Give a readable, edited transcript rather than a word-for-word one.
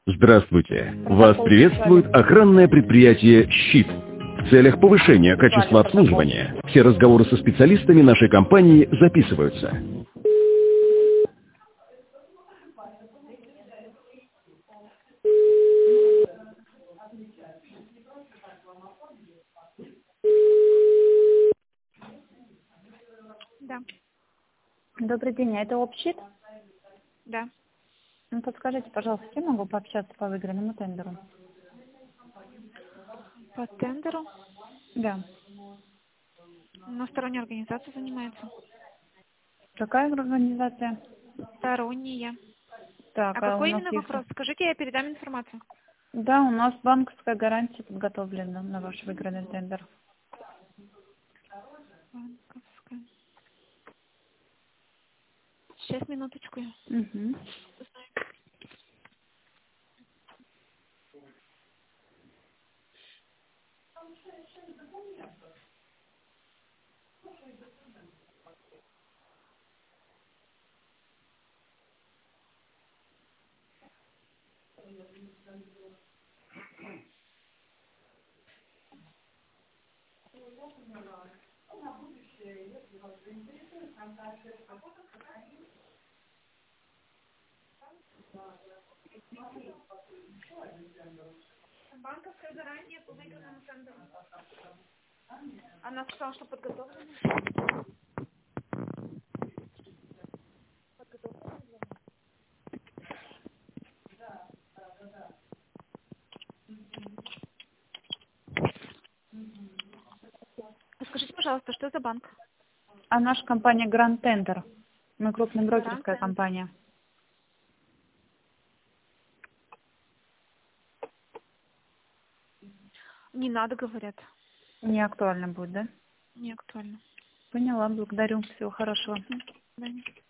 Здравствуйте! Вас приветствует охранное предприятие «Щит». В целях повышения качества обслуживания все разговоры со специалистами нашей компании записываются. Да, Добрый день, а это общит? да. Ну, подскажите, пожалуйста, с кем могу пообщаться по выигранному тендеру? По тендеру Да. сторонняя организация занимается. Какая организация? Сторонняя. Так, А а у какой нас именно есть... вопрос? Скажите, я передам информацию. Да, у нас банковская гарантия подготовлена на ваш выигранный тендер. Банковская. Сейчас, минуточку. Угу. Банковская гарантия по выигранному тендеру. Она сказала, что подготовлена. Скажите, пожалуйста, что за банк? А наша компания Grand Tender. Мы крупная Гарант брокерская Тендер. компания. Не надо, говорят. Не актуально будет, да? Не актуально. Поняла, благодарю. Всего хорошего. Да.